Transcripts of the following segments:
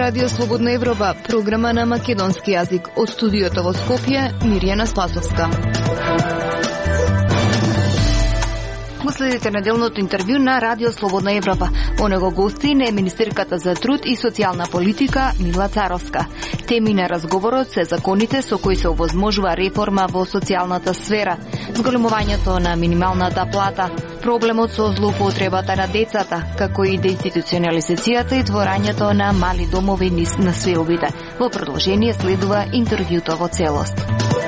Радио Слободна Европа, програма на македонски јазик. Од студиото во Скопје, Мирјана Спасовска. Го следите неделното интервју на Радио Слободна Европа. Во него гостин е министерката за труд и социјална политика Мила Царовска. Теми на разговорот се законите со кои се овозможува реформа во социјалната сфера, зголемувањето на минималната плата, проблемот со злоупотребата на децата, како и деинституционализацијата и творањето на мали домови на свеобите. Во продолжение следува интервјуто во целост.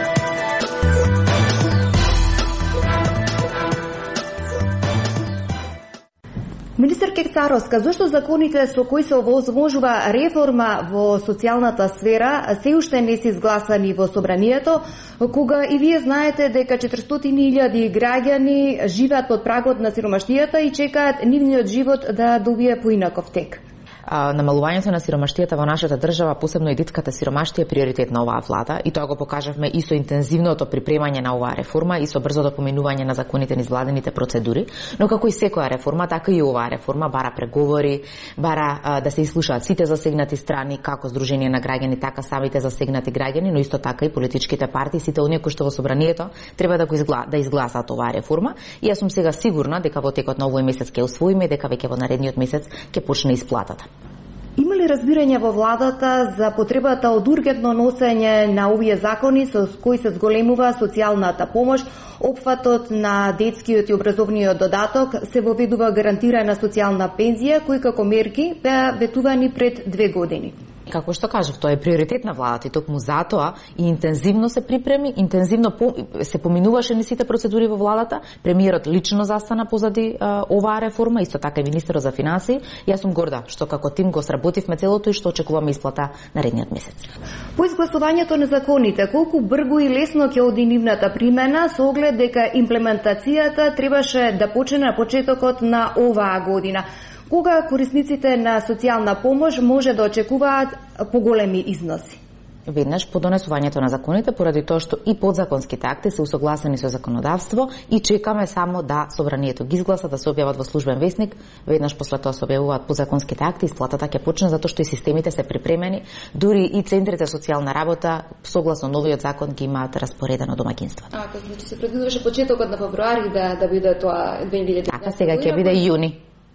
Министерка Царовска, зошто законите со кои се овозможува реформа во социјалната сфера се уште не се изгласани во собранието, кога и вие знаете дека 400.000 граѓани живеат под прагот на сиромаштијата и чекаат нивниот живот да добие поинаков тек? Намалувањето на сиромаштијата во нашата држава, посебно и детската сиромаштија, е приоритет на оваа влада и тоа го покажавме и со интензивното припремање на оваа реформа и со брзото поминување на законите низ владените процедури, но како и секоја реформа, така и оваа реформа бара преговори, бара да се ислушаат сите засегнати страни, како Сдружение на граѓани, така самите засегнати граѓани, но исто така и политичките партии, сите оние кои што во собранието треба да изгласаат оваа реформа. И јас сум сега сигурна дека во текот на овој месец ќе усвоиме, дека веќе во наредниот месец ќе почне исплатата. Има ли разбирање во владата за потребата од ургентно носење на овие закони со кои се зголемува социјалната помош, опфатот на детскиот и образовниот додаток, се воведува гарантирана социјална пензија, кои како мерки беа ветувани пред 2 години? Како што кажав, тоа е приоритет на владата и токму затоа и интензивно се припреми, интензивно се поминуваше на сите процедури во владата, премиерот лично застана позади оваа реформа, исто така и министерот за финансии. Јас сум горда што како тим го сработивме целото и што очекуваме исплата наредниот месец. По изгласувањето на законите, колку брзо и лесно ќе оди нивната примена со оглед дека имплементацијата требаше да почне на почетокот на оваа година? Кога корисниците на социјална помош може да очекуваат поголеми износи? Веднаш по донесувањето на законите, поради тоа што и подзаконските акти се усогласени со законодавство и чекаме само да собранието ги изгласа, да се објават во службен весник. Веднаш после тоа се објавуваат подзаконските акти, исплатата ќе почне затоа што и системите се припремени, дури и центрите социјална работа согласно новиот закон ги имаат распоредено домаќинството. Значи се предвидуваше почетокот на февруари да биде тоа 2019. Така, сега ќе биде јуни.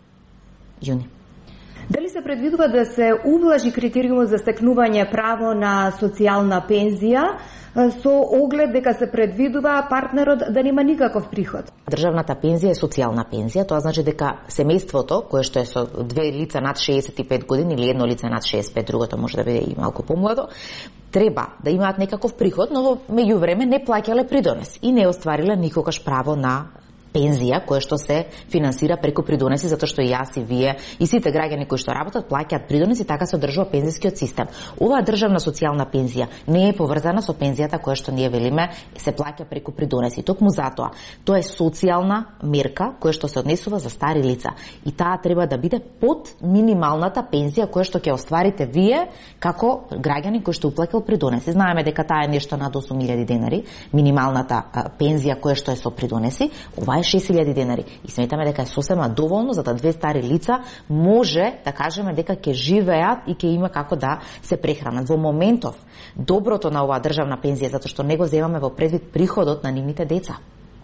Дали се предвидува да се ублажи критериумот за стекнување право на социјална пензија со оглед дека се предвидува партнерот да нема никаков приход? Државната пензија е социјална пензија, тоа значи дека семејството, кое што е со две лица над 65 години или едно лице над 65, другото може да биде и малку помладо, треба да имаат некаков приход, но во меѓувреме не плаќале придонес и не оствариле никогаш право на пензија која што се финансира преку придонеси, затоа што и јас и вие и сите граѓани кои што работат плаќаат придонеси, така се одржува пензискиот систем. Оваа државна социјална пензија не е поврзана со пензијата која што ние велиме се плаќа преку придонеси. Токму затоа, тоа е социјална мерка која што се однесува за стари лица и таа треба да биде под минималната пензија која што ќе остварите вие како граѓани кои што уплаќал придонеси. Знаеме дека таа е нешто над 8.000 денари, минималната пензија која што е со придонеси. Ова 6.000 денари и сметаме дека е сосема доволно за да две стари лица може да кажеме дека ќе живеат и ќе има како да се прехранат. Во моментов доброто на оваа државна пензија затоа што не го земаме во предвид приходот на нивните деца.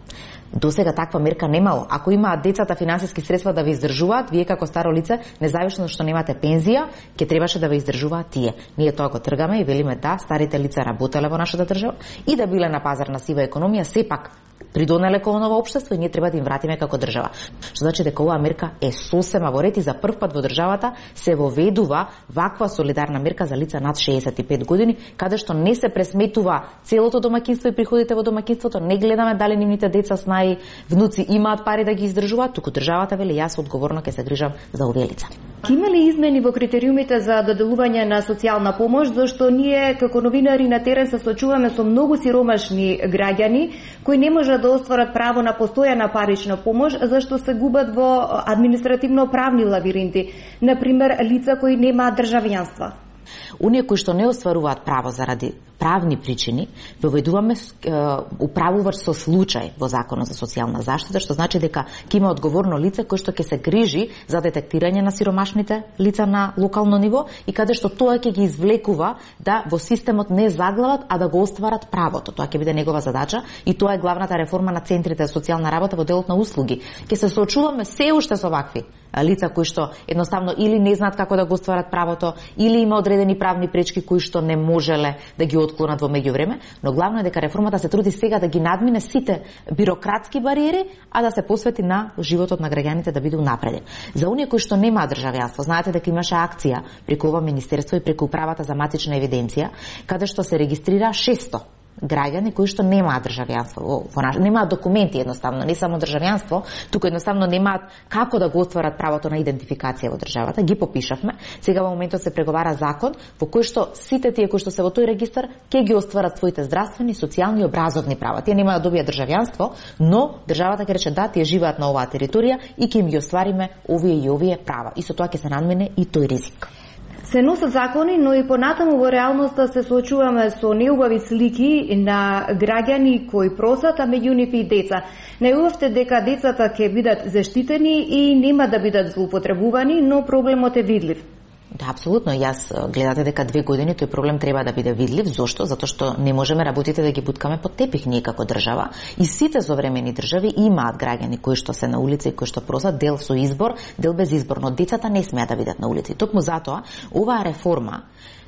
Досега таква мерка немало. Ако имаат децата финансиски средства да ве издржуваат, вие како старо лице, независно што немате пензија, ќе требаше да ве издржуваат тие. Ние тоа го тргаме и велиме да, старите лица работеле во нашата држава и да биле на пазар на сива економија, сепак придонеле кон ова општество и ние треба да им вратиме како држава. Што значи дека оваа мерка е сосема во ред и за прв пат во државата се воведува ваква солидарна мерка за лица над 65 години, каде што не се пресметува целото домаќинство и приходите во домаќинството, не гледаме дали нивните деца, снаи, внуци имаат пари да ги издржуваат, туку државата вели јас одговорно ќе се грижам за овие лица. Има ли измени во критериумите за доделување на социјална помош, зашто ние како новинари на терен се соочуваме со многу сиромашни граѓани кои не можат да остварат право на постојана парична помош зашто се губат во административно-правни лавиринти, например лица кои немаат државјанство? Оние кои што не остваруваат право заради правни причини, воведуваме управувач со случај во Законот за социјална заштита, што значи дека ќе има одговорно лице кој што ќе се грижи за детектирање на сиромашните лица на локално ниво и каде што тоа ќе ги извлекува да во системот не заглават, а да го остварат правото. Тоа ќе биде негова задача и тоа е главната реформа на центрите за социјална работа во делот на услуги. Ќе се соочуваме се уште со вакви лица кои што едноставно или не знаат како да го остварат правото, или има одредени правни пречки кои што не можеле да ги отклонат во меѓувреме, но главно е дека реформата се труди сега да ги надмине сите бирократски бариери, а да се посвети на животот на граѓаните да биде унапреден. За оние кои што немаат државјанство, знаете дека имаше акција преку ова министерство и преку управата за матична евиденција, каде што се регистрира 600 граѓани кои што немаат државјанство, немаат документи едноставно, не само државјанство, туку едноставно немаат како да го остварат правото на идентификација во државата. Ги попишавме. Сега во моментот се преговара закон во кој што сите тие кои што се во тој регистар ќе ги остварат своите здравствени, социјални и образовни права. Тие немаат да добијат државјанство, но државата ќе рече да, тие живеат на оваа територија и ќе им ги оствариме овие и овие права. И со тоа ќе се надмине и тој ризик. Се носат закони, но и понатаму во реалноста се соочуваме со неубави слики на граѓани кои просат, а меѓу нив и деца. Најувавте дека децата ќе бидат заштитени и нема да бидат злоупотребувани, но проблемот е видлив. Да, апсолутно. Јас гледате дека 2 години тој проблем треба да биде видлив. Зошто? Затоа што не можеме работите да ги буткаме под тепих ние како држава. И сите современи држави имаат граѓани кои што се на улица и кои што просат, дел со избор, дел без избор, но децата не смеат да бидат на улица. И токму затоа оваа реформа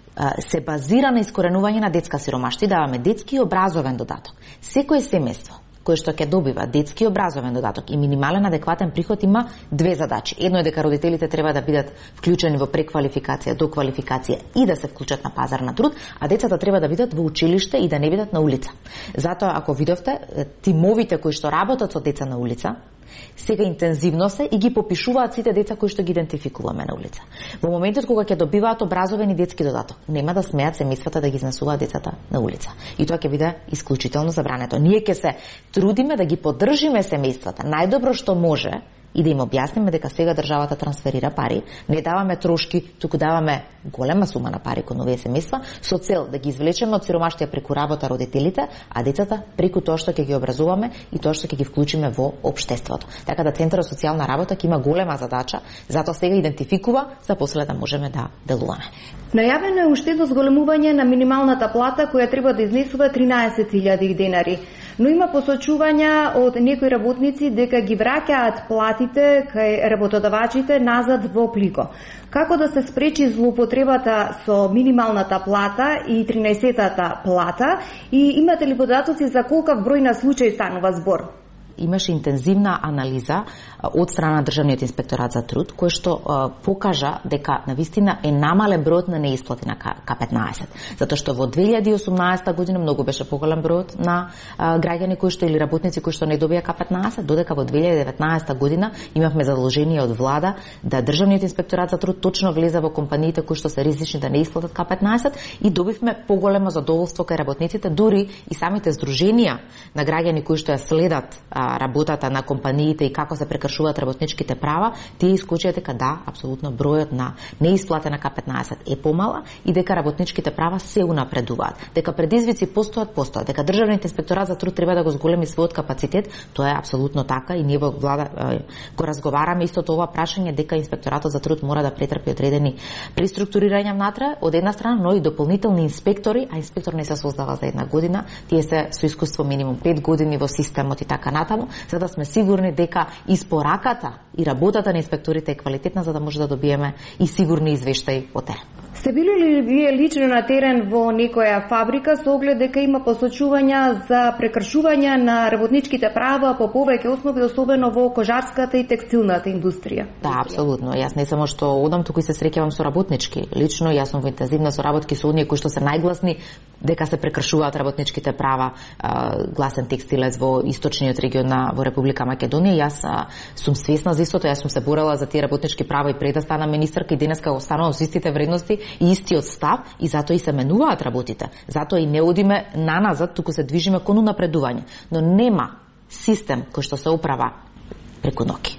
се базира на искоренување на детска сиромаштва и даваме детски и образовен додаток. Секое семејство кој што ќе добива детски образовен додаток и минимален адекватен приход има 2 задачи. Едно е дека родителите треба да бидат вклучени во преквалификација, доквалификација и да се вклучат на пазар на труд, а децата треба да бидат во училиште и да не бидат на улица. Затоа, ако видовте, тимовите кои што работат со деца на улица, сега интензивно се и ги попишуваат сите деца кои што ги идентификуваме на улица. Во моментот кога ќе добиваат образовен и детски додаток, нема да смеат семејствата да ги изнесуваат децата на улица. И тоа ќе биде исклучително забрането. Ние ќе се трудиме да ги поддржиме семејствата најдобро што може и да им објасниме дека сега државата трансферира пари, не даваме трошки, туку даваме голема сума на пари кон овие семејства со цел да ги извлечеме од сиромаштија преку работа родителите, а децата преку тоа што ќе ги образуваме и тоа што ќе ги вклучиме во општеството. Така да Центарот за социјална работа ќе има голема задача, затоа сега идентификува за после да можеме да делуваме. Најавено е уште едно зголемување на минималната плата која треба да изнесува 13.000 денари. Но има посочувања од некои работници дека ги враќаат платите кај работодавачите назад во плико. Како да се спречи злоупотребата со минималната плата и 13-тата плата и имате ли податоци за колкав број на случаи станува збор? Имаше интензивна анализа од страна на Државниот инспекторат за труд, кој што покажа дека навистина е намален бројот на неисплати на К15. Затоа што во 2018 година многу беше поголем бројот на граѓани кои што или работници кои што не добија К15, додека во 2019 година имавме задолжение од влада да Државниот инспекторат за труд точно влезе во компаниите кои што се ризични да не исплатат К15 и добивме поголемо задоволство кај работниците, дури и самите здруженија на граѓани кои што ја следат работата на компаниите и како се прекршуваат работничките права, тие исклучија дека да, апсолутно бројот на неисплатена К15 е помала и дека работничките права се унапредуваат. Дека предизвици постојат, дека Државниот инспекторат за труд треба да го зголеми својот капацитет, тоа е апсолутно така и ние во влада го разговараме истото ова прашање дека инспекторатот за труд мора да претрпи одредени преструктурирања внатре од една страна, но и дополнителни инспектори, а инспектор не се создава за една година, тие се со искуство минимум 5 години во системот и така натаму, за да сме сигурни дека испораката и работата на инспекторите е квалитетна, за да може да добиеме и сигурни извештаи по терен. Сте били ли вие лично на терен во некоја фабрика со оглед дека има посочувања за прекршување на работничките права по повеќе основи, особено во кожарската и текстилната индустрија? Да, апсолутно. Јас не само што одам, туку и се среќавам со работнички. Лично јас сум во интензивна соработки со оние кои што се најгласни дека се прекршуваат работничките права. Гласен текстилец во источниот регион во Република Македонија. Јас сум свесна за истото, јас сум се борела за тие работнички права и пред да стана министерка и денеска останувам со истите вредности и истиот став и затоа и се менуваат работите. Затоа и не одиме наназад, туку се движиме кон унапредување. Но нема систем кој што се управа преку ноќ.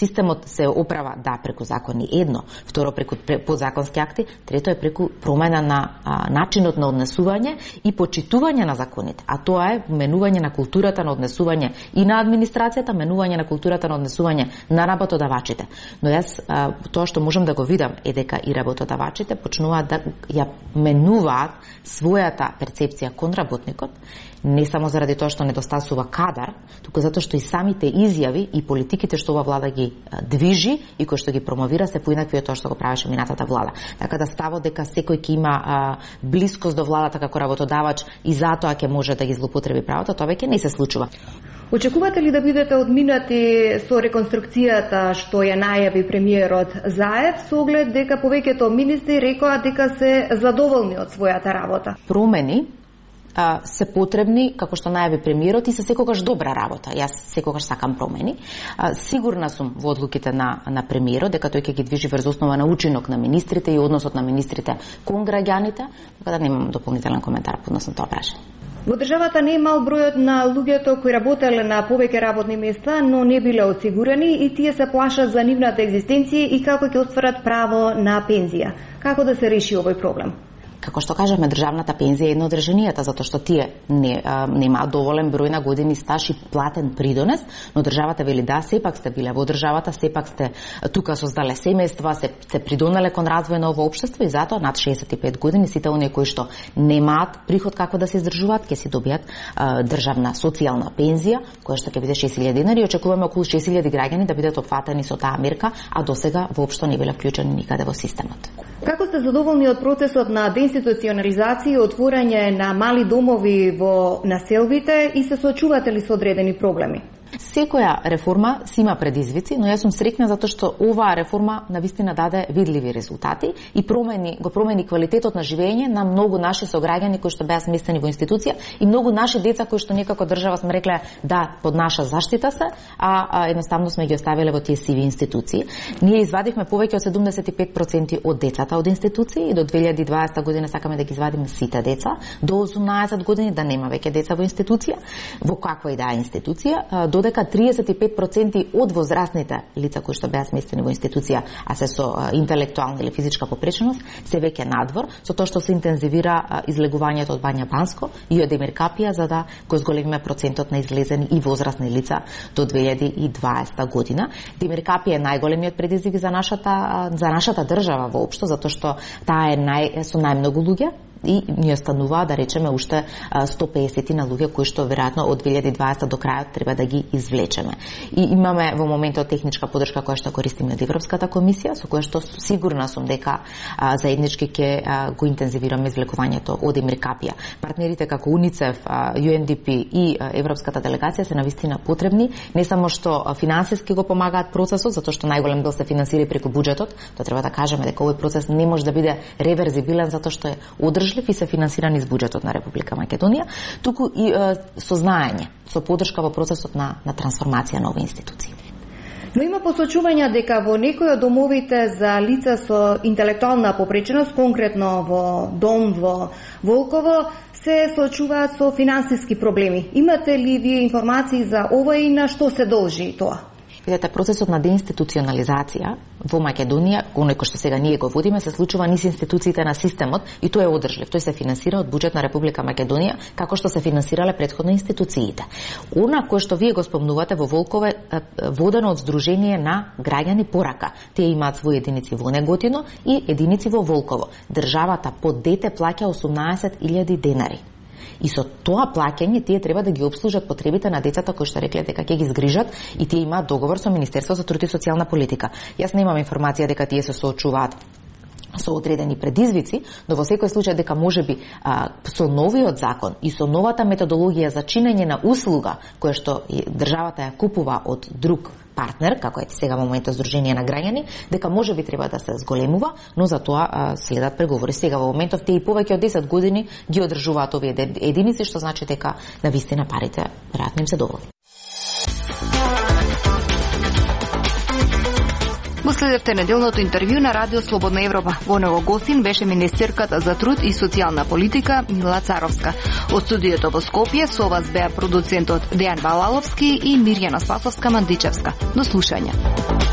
системот се оправа преку закони едно, второ преку подзаконски акти, трето е преку промена на начинот на однесување и почитување на законите. А тоа е менување на културата на однесување и на администрацијата, менување на културата на однесување на работодавачите. Но јас тоа што можам да го видам е дека и работодавачите почнуваат да ја менуваат својата перцепција кон работникот, не само заради тоа што недостасува кадар, туку затоа што и самите изјави и политиките што ова влада ги движи и кои што ги промовира се поинакви од тоа што го правеше минатата влада. Така да ставот дека секој ќе има блискост до владата како работодавач и затоа ќе може да ги злоупотреби правото, тоа веќе не се случува. Очекувате ли да бидете одминати со реконструкцијата што ја најави премиерот Заев, со оглед дека повеќето министри рекоа дека се задоволни од својата работа? Промени се потребни, како што најави премиерот, и се секогаш добра работа. Јас секогаш сакам промени. Сигурна сум во одлуките на премиерот, дека тој ќе ги движи врз основа на учинок на министрите и односот на министрите кон граѓаните, така да немам дополнителен коментар по однос на тоа прашање. Во државата не е мал бројот на луѓето кои работеле на повеќе работни места, но не биле осигурени и тие се плашат за нивната екзистенција и како ќе остварат право на пензија. Како да се реши овој проблем? Како што кажаме, државната пензија е една од решенијата, затоа што тие нема доволен број на години стаж и платен придонес, но државата вели да, сепак сте биле во државата, сепак сте тука создале семејства, се придонеле кон развој на ово општество и затоа над 65 години сите оние кои што немаат приход како да се издржуваат, ќе си добијат државна социјална пензија, која што ќе биде 6.000 денари и очекуваме околу 6.000 граѓани да бидат опфатени со таа мерка, а досега воопшто не биле вклучени никаде во системот. Како сте задоволни од процесот на деинституционализација и отворање на мали домови во населбите и се соочувате ли со одредени проблеми? Секоја реформа си има предизвици, но јас сум среќна затоа што оваа реформа навистина даде видливи резултати и го промени квалитетот на живење на многу наши сограѓани кои што беа сместени во институција и многу наши деца кои што некако држава сме рекле да под наша заштита се, а едноставно сме ги оставиле во тие сиви институции. Ние извадивме повеќе од 75% од децата од институции и до 2020 година сакаме да ги извадиме сите деца до 18 години да нема веќе деца во институција, во каква и да е институција, додека 35% од возрастните лица кои што беа сместени во институција, а се со интелектуална или физичка попреченост, се веќе надвор, со тоа што се интензивира излегувањето од Бања Банско и од Емир Капија за да го зголемиме процентот на излезени и возрастни лица до 2020 година. Емир Капија е најголемиот предизвик за нашата држава воопшто, затоа што таа е со најмногу луѓе и ни останува да речеме уште 150 на луѓе кои што веројатно од 2020 до крајот треба да ги извлечеме. И имаме во моментот техничка подршка која што користиме од Европската комисија, со која што сигурна сум дека заеднички ќе го интензивираме извлекувањето од Емир Капија. Партнерите како УНИЦЕФ, UNDP и Европската делегација се навистина потребни, не само што финансиски го помагаат процесот, затоа што најголем дел се финансира преку буџетот, тоа треба да кажеме дека овој процес не може да биде реверзибилен затоа што е одржлив и се финансирани из буџетот на Република Македонија, туку и со знаење, со подршка во процесот на трансформација на овие институции. Но има посочувања дека во некои од домовите за лица со интелектуална попреченост, конкретно во дом во Волково, се соочуваат со финансиски проблеми. Имате ли вие информации за ова и на што се должи тоа? Видете, процесот на деинституционализација во Македонија, оној кој што сега ние го водиме, се случува низ институциите на системот и тој е одржлив. Тој се финансира од буџет на Република Македонија, како што се финансирале претходно институциите. Она кој што вие го спомнувате во Волково е водено од Сдружение на граѓани Порака. Тие имаат своји единици во Неготино и единици во Волково. Државата по дете плаќа 18.000 денари. И со тоа плаќање тие треба да ги обслужат потребите на децата кои што рекле дека ќе ги згрижат и тие имаат договор со Министерството за труд и социјална политика. Јас немам информација дека тие се соочуваат со одредени предизвици, но во секој случај дека можеби со новиот закон и со новата методологија за чинење на услуга која што државата ја купува од друг партнер, како е сега во моментот Сдружение на граѓани, дека може би треба да се зголемува, но за тоа следат преговори. Сега во моментов тие и повеќе од 10 години ги одржуваат овие единици, што значи дека навистина парите веројатно им се доволни. Го следевте неделното интервју на Радио Слободна Европа. Во него гостин беше министерката за труд и социјална политика Мила Царовска. Од студиото во Скопје со вас беа продуцентот Дејан Балаловски и Мирјана Спасовска-Мандичевска. До слушање.